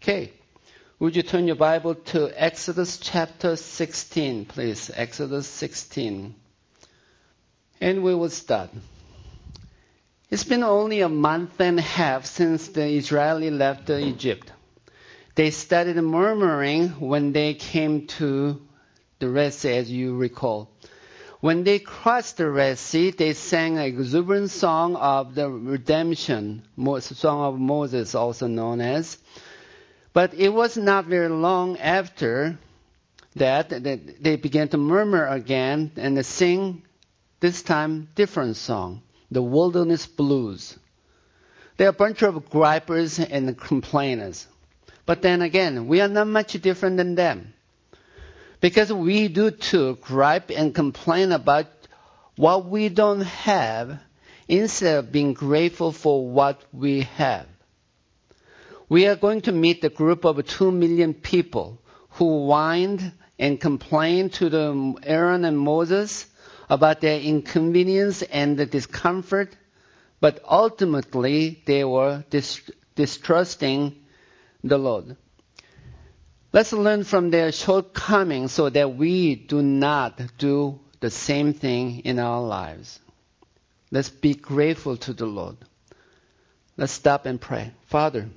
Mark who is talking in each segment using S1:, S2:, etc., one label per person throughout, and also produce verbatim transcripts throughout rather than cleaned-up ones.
S1: Okay. Would you turn your Bible to Exodus chapter sixteen, please? Exodus sixteen. And we will start. It's been only a month and a half since the Israeli left Egypt. They started murmuring when they came to the Red Sea, as you recall. When they crossed the Red Sea, they sang an exuberant song of the redemption, Song of Moses, also known as. But it was not very long after that that they began to murmur again and sing, this time, different song, the Wilderness Blues. They're a bunch of gripers and complainers. But then again, we are not much different than them. Because we do too gripe and complain about what we don't have instead of being grateful for what we have. We are going to meet a group of two million people who whined and complained to the Aaron and Moses about their inconvenience and the discomfort, but ultimately they were dis- distrusting the Lord. Let's learn from their shortcomings so that we do not do the same thing in our lives. Let's be grateful to the Lord. Let's stop and pray. Father,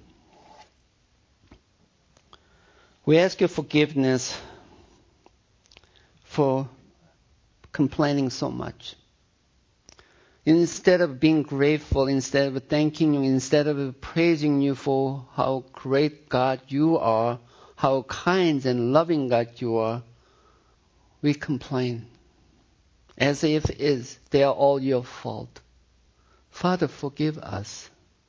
S1: we ask your forgiveness for complaining so much. Instead of being grateful, instead of thanking you, instead of praising you for how great God you are, how kind and loving God you are, we complain as if it is, they are all your fault. Father, forgive us.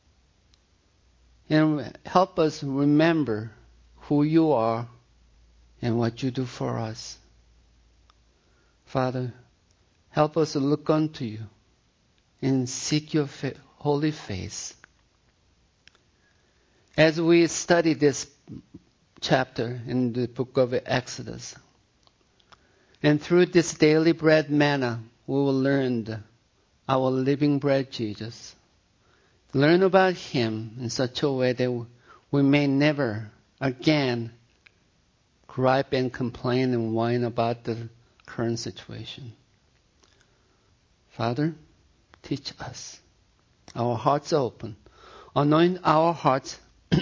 S1: And help us remember who you are and what you do for us. Father, help us to look unto you and seek your fa- holy face. As we study this chapter in the book of Exodus, and through this daily bread manna, we will learn our living bread, Jesus. Learn about him in such a way that we may never again gripe and complain and whine about the current situation. Father, teach us. Our hearts are open. Anoint our hearts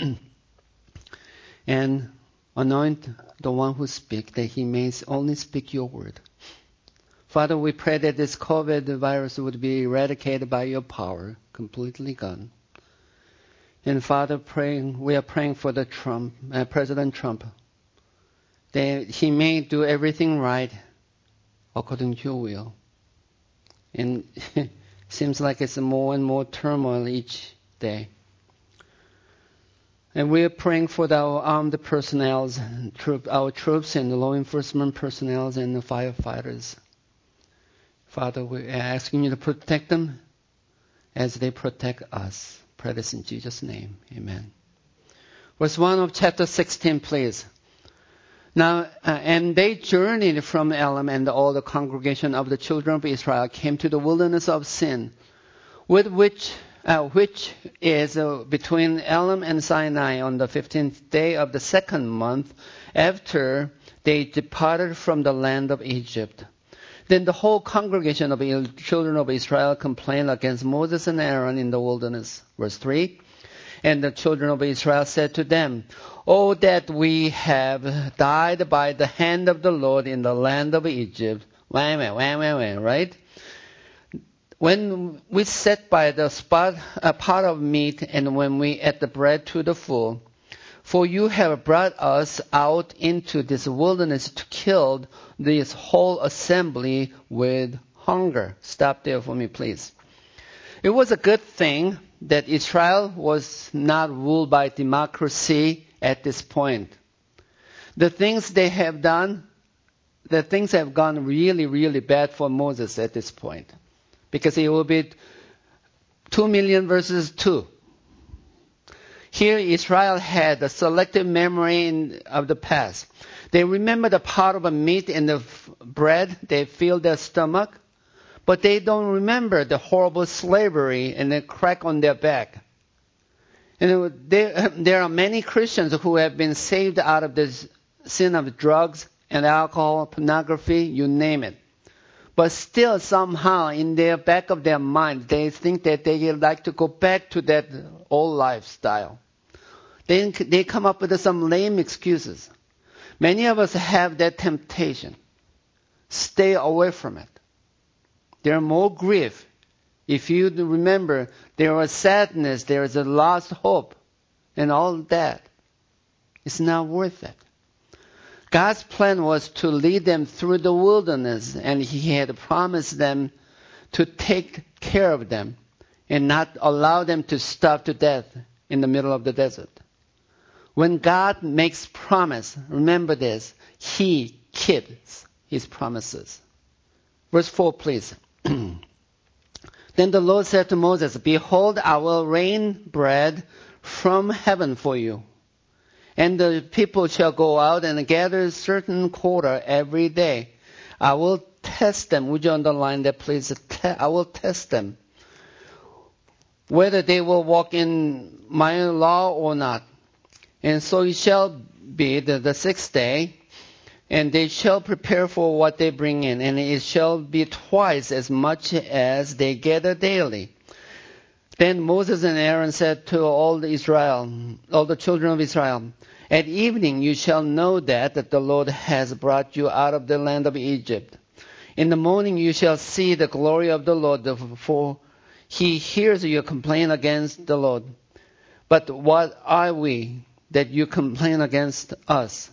S1: and anoint the one who speaks, that he may only speak your word. Father, we pray that this COVID virus would be eradicated by your power, completely gone. And Father, praying, we are praying for the Trump, uh, President Trump, that he may do everything right according to your will. And it seems like it's more and more turmoil each day. And we are praying for our armed personnel, troop, our troops and the law enforcement personnel and the firefighters. Father, we are asking you to protect them as they protect us. Pray this in Jesus' name. Amen. Verse one of chapter sixteen, please. Now, uh, and they journeyed from Elim, and all the congregation of the children of Israel came to the wilderness of Sin, with which Uh, which is uh, between Elim and Sinai on the fifteenth day of the second month after they departed from the land of Egypt. Then the whole congregation of the children of Israel complained against Moses and Aaron in the wilderness. Verse three. And the children of Israel said to them, "Oh, that we have died by the hand of the Lord in the land of Egypt." Wah, wah, wah, wah, wah, right? When we sat by the spot, a pot of meat, and when we ate the bread to the full, for you have brought us out into this wilderness to kill this whole assembly with hunger. Stop there for me, please. It was a good thing that Israel was not ruled by democracy at this point. The things they have done, the things have gone really, really bad for Moses at this point. Because it will be two million versus two. Here Israel had a selective memory in, of the past. They remember the part of the meat and the f- bread. They fill their stomach. But they don't remember the horrible slavery and the crack on their back. And there, there are many Christians who have been saved out of the sin of drugs and alcohol, pornography, you name it. But still somehow in their back of their mind, they think that they like to go back to that old lifestyle. Then they come up with some lame excuses. Many of us have that temptation. Stay away from it. There are more grief. If you remember, there was sadness, there is a lost hope, and all that. It's not worth it. God's plan was to lead them through the wilderness, and He had promised them to take care of them and not allow them to starve to death in the middle of the desert. When God makes promise, remember this, He keeps His promises. Verse four, please. Then the Lord said to Moses, behold, I will rain bread from heaven for you. And the people shall go out and gather a certain quota every day. I will test them. Would you underline that, please? I will test them. Whether they will walk in my law or not. And so it shall be the, the sixth day, and they shall prepare for what they bring in, and it shall be twice as much as they gather daily. Then Moses and Aaron said to all the Israel, all the children of Israel, at evening you shall know that, that the Lord has brought you out of the land of Egypt. In the morning you shall see the glory of the Lord, for He hears your complaint against the Lord. But what are we that you complain against us?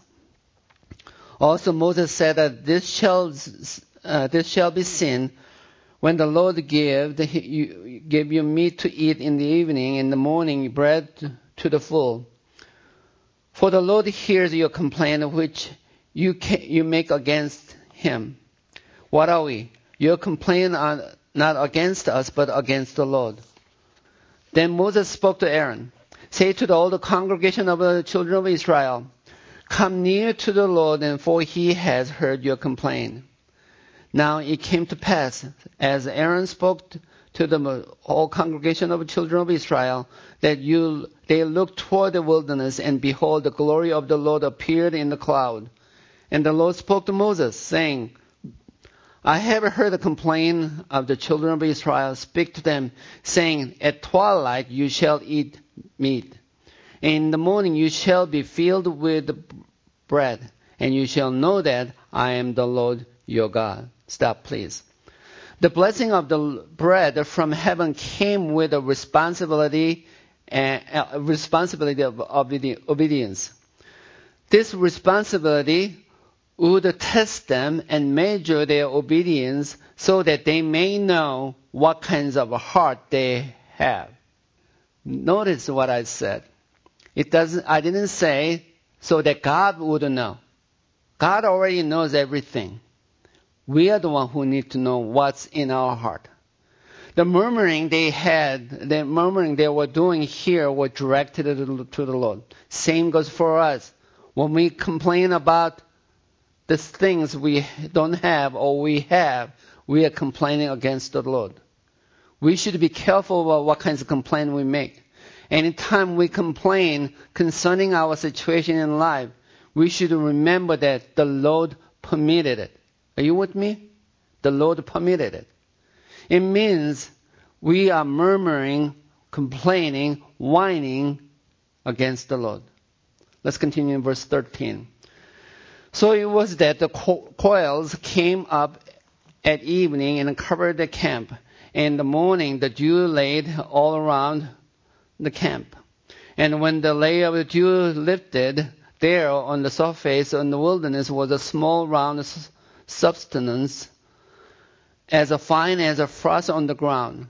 S1: Also Moses said that this shall uh, this shall be seen when the Lord give the, you, give you meat to eat in the evening, in the morning bread to the full. For the Lord hears your complaint which you can, you make against Him. What are we? Your complaint are not against us, but against the Lord. Then Moses spoke to Aaron, say to the, all the congregation of the children of Israel, come near to the Lord, and for He has heard your complaint. Now it came to pass, as Aaron spoke to the whole congregation of the children of Israel, that you they looked toward the wilderness, and behold, the glory of the Lord appeared in the cloud. And the Lord spoke to Moses, saying, I have heard the complaint of the children of Israel. Speak to them, saying, at twilight you shall eat meat. In the morning you shall be filled with bread, and you shall know that I am the Lord your God. Stop, please. The blessing of the bread from heaven came with a responsibility and uh, responsibility of obedience. This responsibility would test them and measure their obedience so that they may know what kinds of heart they have. Notice what I said. It doesn't, I didn't say so that God would know. God already knows everything. We are the one who need to know what's in our heart. The murmuring they had, the murmuring they were doing here were directed to the Lord. Same goes for us. When we complain about the things we don't have or we have, we are complaining against the Lord. We should be careful about what kinds of complaint we make. Anytime we complain concerning our situation in life, we should remember that the Lord permitted it. Are you with me? The Lord permitted it. It means we are murmuring, complaining, whining against the Lord. Let's continue in verse thirteen. So it was that the quails came up at evening and covered the camp. In the morning the dew laid all around the camp. And when the layer of dew lifted, there on the surface in the wilderness was a small round substance as fine as a frost on the ground.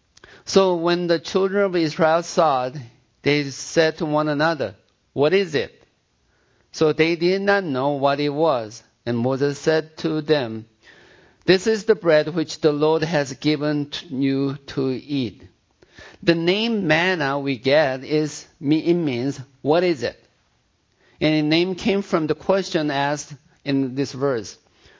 S1: So when the children of Israel saw it, they said to one another, what is it? So they did not know what it was. And Moses said to them, this is the bread which the Lord has given you to eat. The name manna we get is, it means, what is it? And the name came from the question asked in this verse.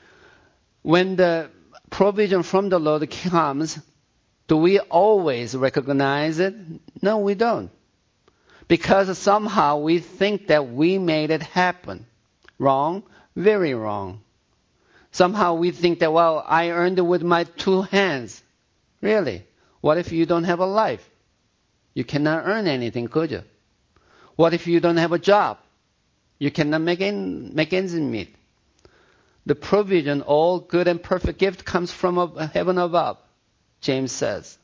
S1: When the provision from the Lord comes, do we always recognize it? No, we don't. because somehow we think that we made it happen. Wrong, very wrong. Somehow we think that, well, I earned it with my two hands. Really? What if you don't have a life? You cannot earn anything, could you? What if you don't have a job? You cannot make, in, make ends meet. The provision, all good and perfect gift comes from heaven above, James says.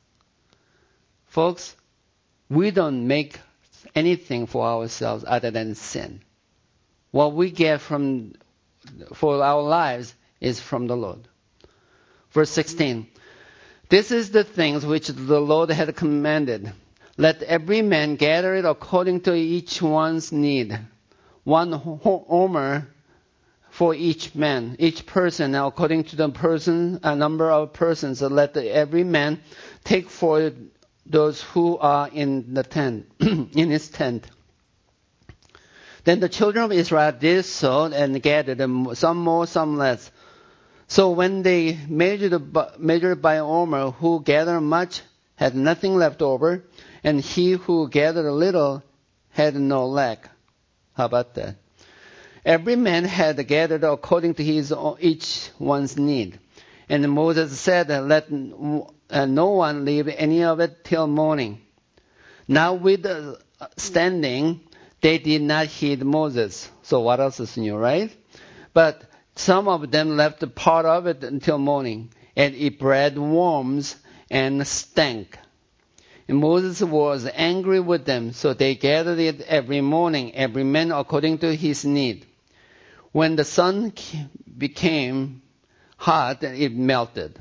S1: Folks, we don't make anything for ourselves other than sin. What we get from for our lives is from the Lord. Verse sixteen. This is the things which the Lord had commanded. Let every man gather it according to each one's need. One omer for each man, each person, according to the person, a number of persons. So let every man take for those who are in the tent, in his tent. Then the children of Israel did so and gathered them, some more, some less. So when they measured, measured by omer, who gathered much had nothing left over, and he who gathered a little had no lack. How about that? Every man had gathered according to his each one's need. And Moses said, let no one leave any of it till morning. Now with the standing, they did not heed Moses. So what else is new, right? But some of them left a part of it until morning, and it bred worms and stank. And Moses was angry with them, so they gathered it every morning, every man according to his need. When the sun became hot, it melted.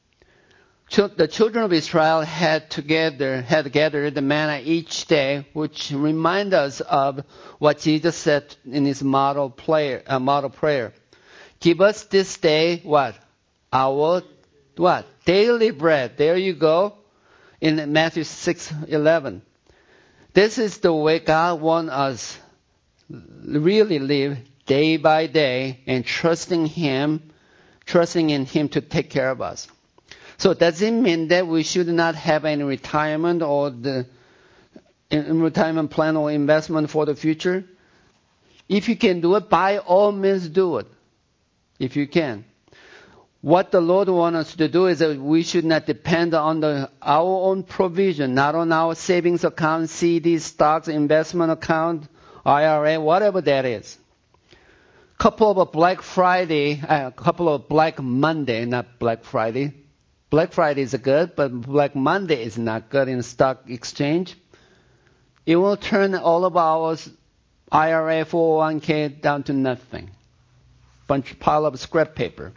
S1: The children of Israel had together had gathered the manna each day, which reminds us of what Jesus said in his model prayer. Uh, model prayer. Give us this day what? Our what? Daily bread. There you go. In Matthew six eleven. This is the way God wants us really live day by day and trusting Him, trusting in Him to take care of us. So does it mean that we should not have any retirement or the retirement plan or investment for the future? If you can do it, by all means do it. If you can. What the Lord wants us to do is that we should not depend on the, our own provision, not on our savings account, C D, stocks, investment account, I R A, whatever that is. Couple of Black Friday, a uh, couple of Black Monday, not Black Friday. Black Friday is good, but Black Monday is not good in stock exchange. It will turn all of our I R A, four oh one k down to nothing. Bunch pile of scrap paper.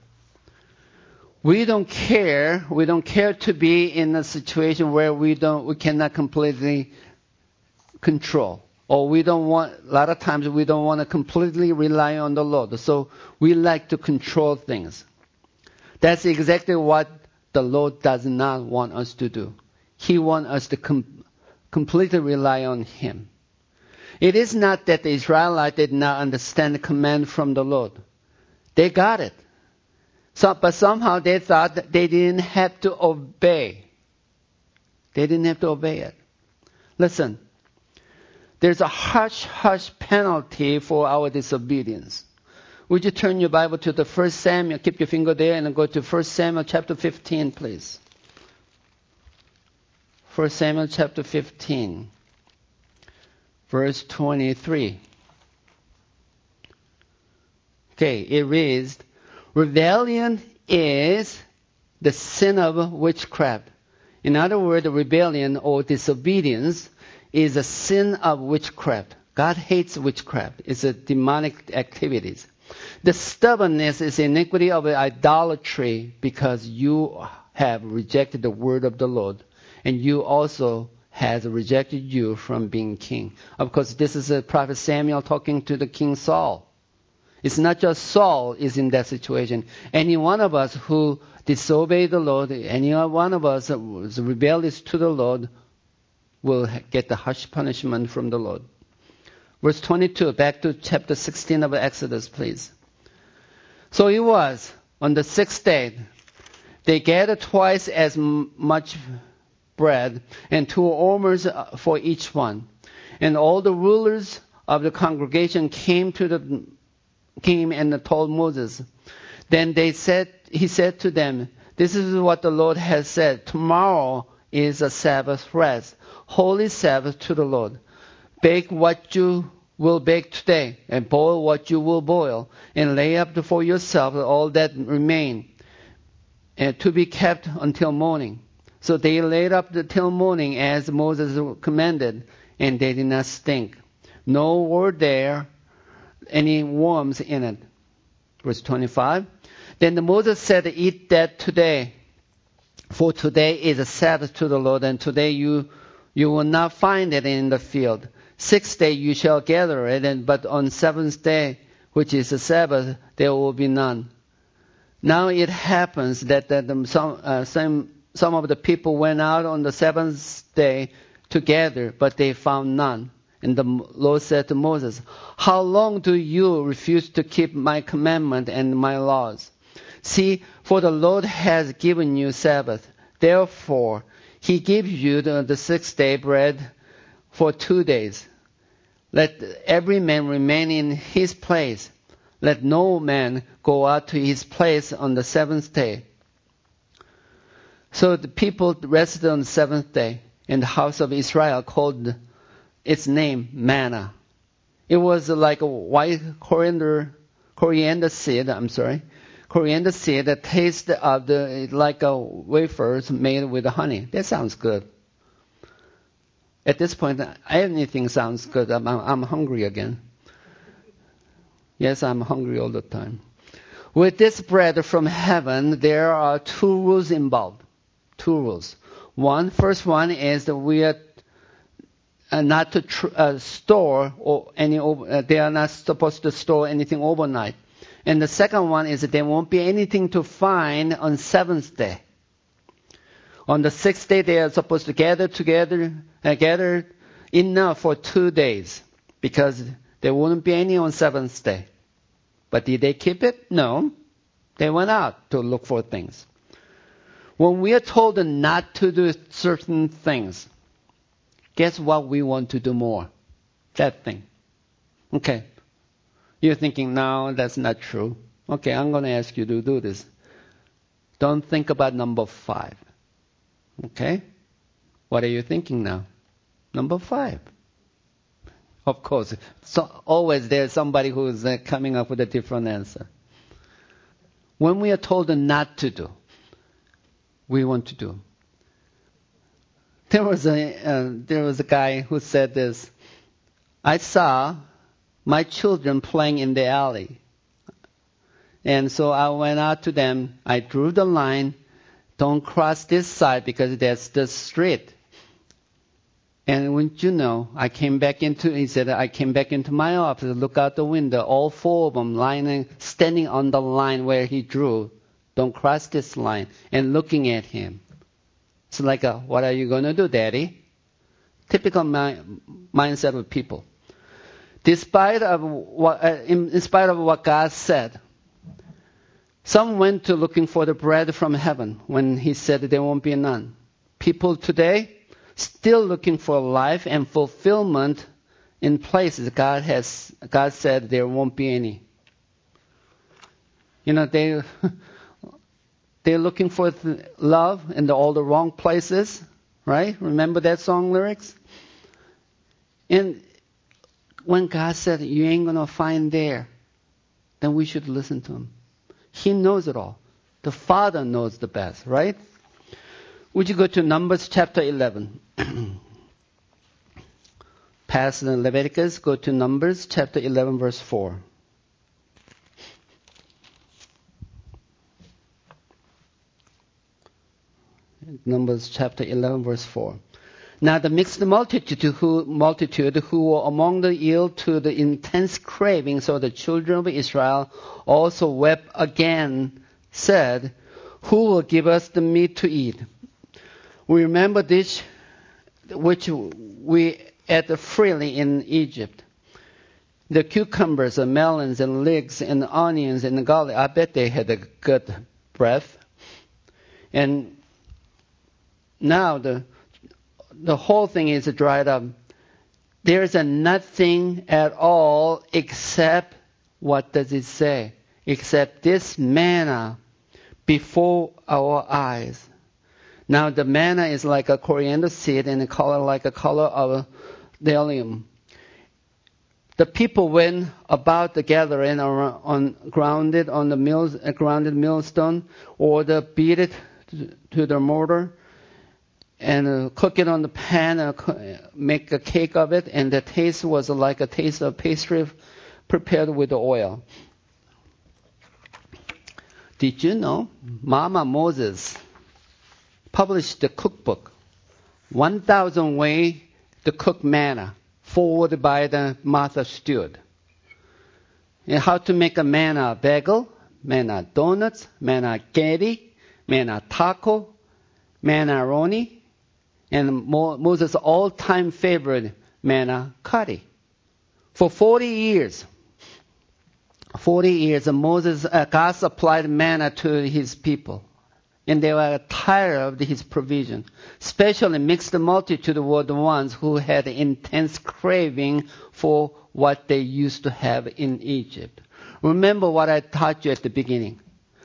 S1: We don't care. We don't care to be in a situation where we don't, we cannot completely control, or we don't want. A lot of times we don't want to completely rely on the Lord. So we like to control things. That's exactly what the Lord does not want us to do. He wants us to com- completely rely on Him. It is not that the Israelites did not understand the command from the Lord. They got it. So, but somehow they thought that they didn't have to obey. They didn't have to obey it. Listen, there's a hush hush penalty for our disobedience. Would you turn your Bible to the First Samuel? Keep your finger there and go to First Samuel chapter fifteen, please. First Samuel chapter fifteen, verse twenty-three. Okay, it reads, rebellion is the sin of witchcraft. In other words, rebellion or disobedience is a sin of witchcraft. God hates witchcraft. It's a demonic activities. The stubbornness is iniquity of idolatry because you have rejected the word of the Lord, and you also has rejected you from being king. Of course, this is a prophet Samuel talking to the King Saul. It's not just Saul is in that situation. Any one of us who disobey the Lord, any one of us who is rebellious to the Lord will get the harsh punishment from the Lord. Verse twenty-two, back to chapter sixteen of Exodus, please. So it was, on the sixth day, they gathered twice as much bread and two omers for each one. And all the rulers of the congregation came to the came and told Moses. Then they said, he said to them, "This is what the Lord has said. Tomorrow is a Sabbath rest, holy Sabbath to the Lord. Bake what you will bake today, and boil what you will boil, and lay up for yourself all that remain, and to be kept until morning." So they laid up till morning as Moses commanded, and they did not stink. Nor were there any worms in it. Verse twenty-five. Then Moses said, "Eat that today, for today is a Sabbath to the Lord, and today you you will not find it in the field. Sixth day you shall gather it, and, but on seventh day, which is the Sabbath, there will be none." Now it happens that, that some, uh, some, some of the people went out on the seventh day to gather, but they found none. And the Lord said to Moses, "How long do you refuse to keep my commandment and my laws? See, for the Lord has given you Sabbath. Therefore, he gives you the, the sixth day bread for two days. Let every man remain in his place. Let no man go out to his place on the seventh day." So the people rested on the seventh day, and the house of Israel called its name manna. It was like a white coriander, coriander seed, I'm sorry, coriander seed that tasted of the, like a wafers made with honey. That sounds good. At this point, anything sounds good. I'm, I'm hungry again. Yes, I'm hungry all the time. With this bread from heaven, there are two rules involved. Two rules. One, first one is that we are uh, not to tr- uh, store or any. Uh, they are not supposed to store anything overnight. And the second one is that there won't be anything to find on seventh day. On the sixth day, they are supposed to gather together, uh, gather enough for two days, because there wouldn't be any on seventh day. But did they keep it? No. They went out to look for things. When we are told not to do certain things, guess what we want to do more? That thing. Okay. You're thinking, no, that's not true. Okay, I'm going to ask you to do this. Don't think about number five. Okay? What are you thinking now? Number five. Of course, so always there's somebody who's uh, coming up with a different answer. When we are told not to do, we want to do. There was a uh, there was a guy who said this. "I saw my children playing in the alley, and so I went out to them. I drew the line. Don't cross this side because that's the street. And wouldn't you know, I came back into, he said, I came back into my office, look out the window, all four of them lying, standing on the line where he drew. Don't cross this line," and looking at him. It's like, a, what are you going to do, Daddy? Typical mi- mindset of people. Despite of what, uh, in, in spite of what God said, some went to looking for the bread from heaven when he said there won't be none. People today still looking for life and fulfillment in places God has God said there won't be any. You know, they they're looking for love in the, all the wrong places, right? Remember that song lyrics? And when God said you ain't gonna find there, then we should listen to him. He knows it all. The Father knows the best, right? Would you go to Numbers chapter eleven? Past Leviticus, go to Numbers chapter eleven, verse four. Numbers chapter eleven, verse four. Now the mixed multitude who, multitude who were among the yield to the intense craving, so the children of Israel also wept again, said, "Who will give us the meat to eat?" We remember this, which we ate freely in Egypt. The cucumbers and melons and leeks and onions and garlic, I bet they had a good breath. And now the the whole thing is dried up. There's a nothing at all except, what does it say? Except this manna before our eyes. Now the manna is like a coriander seed and the color like a color of bdellium. The people went about the gathering on grounded on the mills, grounded millstone, or the beat it to the mortar, and uh, cook it on the pan, and make a cake of it, and the taste was like a taste of pastry prepared with the oil. Did you know Mama Moses published the cookbook, one thousand Ways to Cook Manna, forwarded by the Martha Stewart. And how to make a manna bagel, manna donuts, manna candy, manna taco, manna roni, and Moses' all-time favorite, manna curry. For forty years, forty years, Moses, uh, God supplied manna to his people. And they were tired of his provision. Especially mixed multitude were the ones who had intense craving for what they used to have in Egypt. Remember what I taught you at the beginning.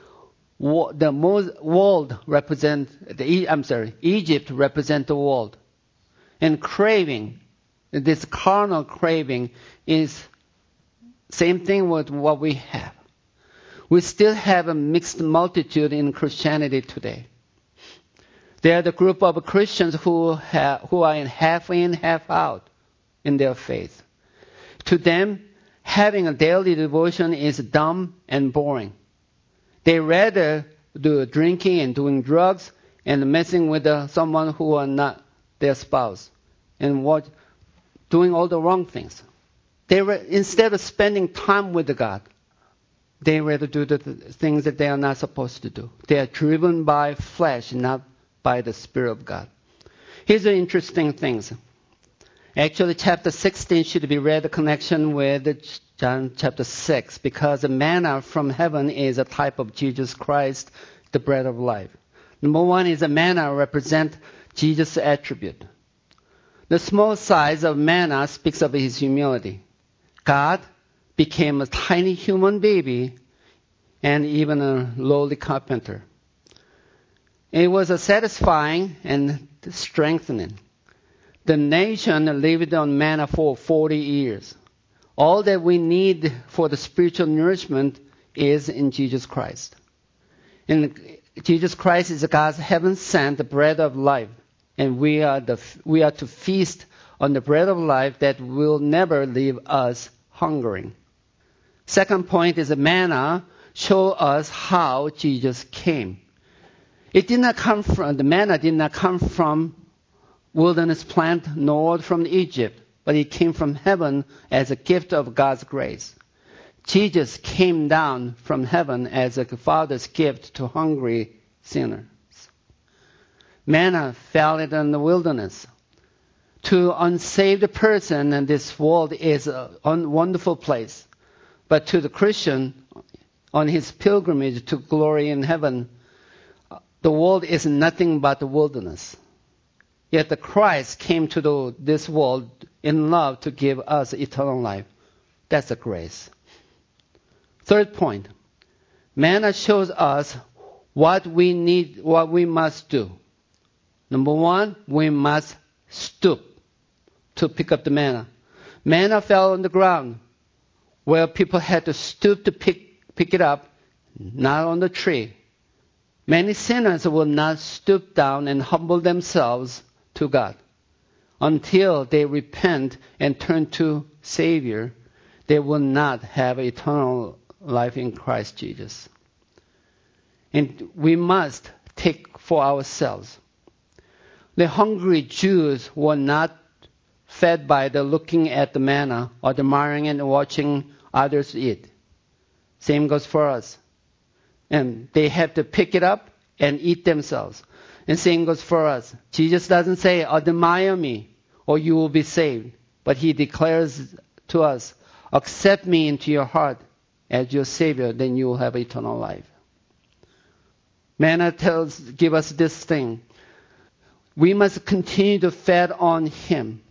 S1: The world represent the I'm sorry, Egypt represent the world, and craving, this carnal craving, is same thing with what we have. We still have a mixed multitude in Christianity today. They are the group of Christians who have, who are in half in, half out in their faith. To them, having a daily devotion is dumb and boring. They rather do drinking and doing drugs and messing with uh, someone who are not their spouse and what, doing all the wrong things. They re- instead of spending time with God, they rather do the th- things that they are not supposed to do. They are driven by flesh, not by the Spirit of God. Here's the interesting things. Actually, chapter sixteen should be read in connection with John chapter six, because the manna from heaven is a type of Jesus Christ, the bread of life. Number one is the manna represent Jesus' attribute. The small size of manna speaks of his humility. God became a tiny human baby and even a lowly carpenter. It was a satisfying and strengthening. The nation lived on manna for forty years. All that we need for the spiritual nourishment is in Jesus Christ. And Jesus Christ is God's heaven-sent bread of life. And we are, the, we are to feast on the bread of life that will never leave us hungering. Second point is the manna show us how Jesus came. It did not come from, the manna did not come from wilderness plant nor from Egypt, but it came from heaven as a gift of God's grace. Jesus came down from heaven as a Father's gift to hungry sinners. Manna fell in the wilderness. To unsaved person, and this world is a wonderful place. But to the Christian, on his pilgrimage to glory in heaven, the world is nothing but the wilderness. Yet the Christ came to the, this world in love to give us eternal life. That's a grace. Third point, manna shows us what we need, what we must do. Number one, we must stoop to pick up the manna. Manna fell on the ground where people had to stoop to pick, pick it up, not on the tree. Many sinners will not stoop down and humble themselves to God. Until they repent and turn to Savior, they will not have eternal life in Christ Jesus. And we must take for ourselves. The hungry Jews were not fed by the looking at the manna or admiring and watching others eat. Same goes for us. And they have to pick it up and eat themselves. And same goes for us. Jesus doesn't say, admire me or you will be saved. But he declares to us, accept me into your heart as your Savior, then you will have eternal life. Manna tells, give us this thing. We must continue to feed on him.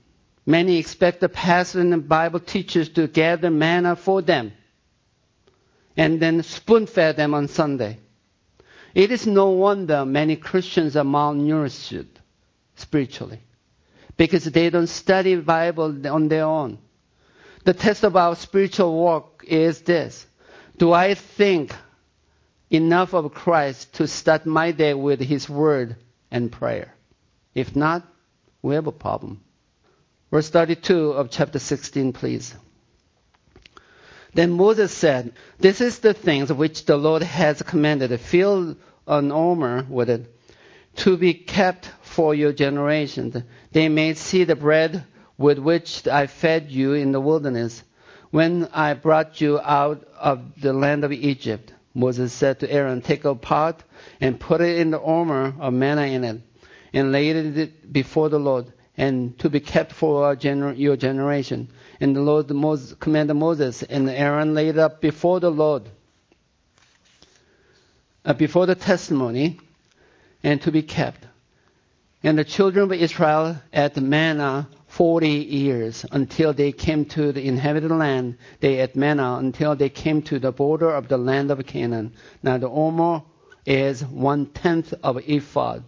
S1: Many expect the pastor and the Bible teachers to gather manna for them and then spoon-feed them on Sunday. It is no wonder many Christians are malnourished spiritually because they don't study the Bible on their own. The test of our spiritual walk is this. Do I think enough of Christ to start my day with His Word and prayer? If not, we have a problem. Verse thirty-two of chapter sixteen, please. Then Moses said, "This is the things which the Lord has commanded. Fill an omer with it, to be kept for your generations. They may see the bread with which I fed you in the wilderness, when I brought you out of the land of Egypt." Moses said to Aaron, "Take a pot and put it in the omer of manna in it, and lay it before the Lord, and to be kept for our gener- your generation." And the Lord Moses, commanded Moses, and Aaron laid it up before the Lord, uh, before the testimony, and to be kept. And the children of Israel ate manna forty years until they came to the inhabited land. They ate manna until they came to the border of the land of Canaan. Now the omer is one-tenth of an ephod.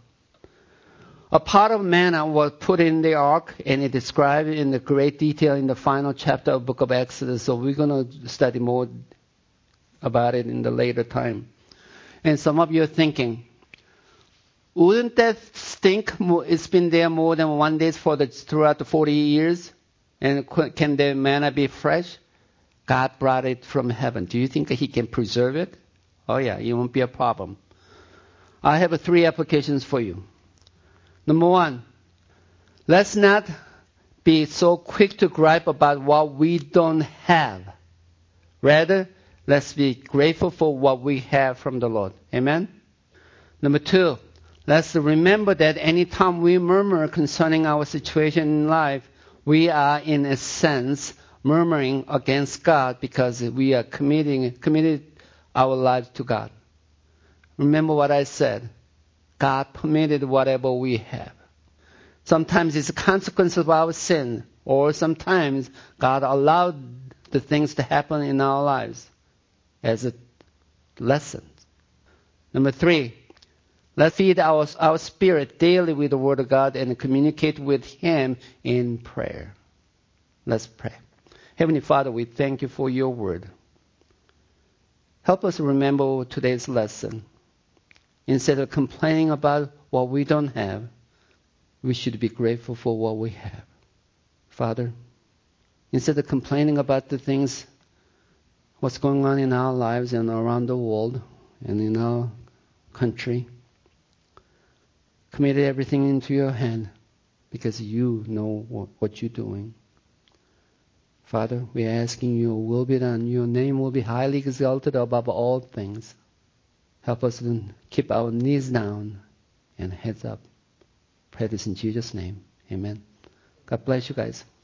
S1: A pot of manna was put in the ark, and it described in the great detail in the final chapter of the book of Exodus. So we're going to study more about it in the later time. And some of you are thinking, wouldn't that stink? It's been there more than one day for the, throughout the forty years. And can the manna be fresh? God brought it from heaven. Do you think He can preserve it? Oh yeah, it won't be a problem. I have three applications for you. Number one, let's not be so quick to gripe about what we don't have. Rather, let's be grateful for what we have from the Lord. Amen? Number two, let's remember that anytime we murmur concerning our situation in life, we are in a sense murmuring against God because we are committing committed our lives to God. Remember what I said. God permitted whatever we have. Sometimes it's a consequence of our sin, or sometimes God allowed the things to happen in our lives as a lesson. Number three, let's feed our, our spirit daily with the Word of God and communicate with Him in prayer. Let's pray. Heavenly Father, we thank You for Your Word. Help us remember today's lesson. Instead of complaining about what we don't have, we should be grateful for what we have. Father, instead of complaining about the things, what's going on in our lives and around the world and in our country, commit everything into Your hand because You know what, what You're doing. Father, we are asking Your will be done. Your name will be highly exalted above all things. Help us to keep our knees down and heads up. Pray this in Jesus' name. Amen. God bless you guys.